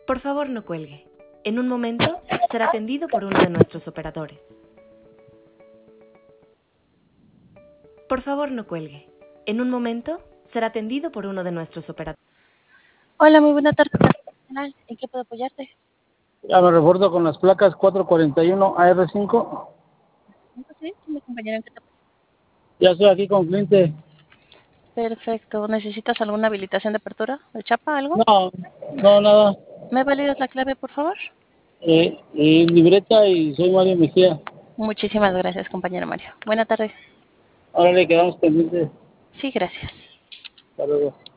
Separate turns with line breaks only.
Por favor, no cuelgue. En un momento será atendido por uno de nuestros operadores. Por favor, no cuelgue. En un momento será atendido por uno de nuestros operadores.
Hola, muy buena tarde. ¿En qué puedo apoyarte?
Ya me reporto con las placas 441 AR5.
Sí, mi compañera, ¿en qué te apoyo?
Ya estoy aquí con cliente.
Perfecto. ¿Necesitas alguna habilitación de apertura? ¿De chapa, algo?
No, nada.
¿Me validas la clave, por favor?
Libreta y soy Mario Mejía.
Muchísimas gracias, compañero Mario. Buena tarde.
Ahora le quedamos pendientes.
Sí, gracias.
Hasta luego.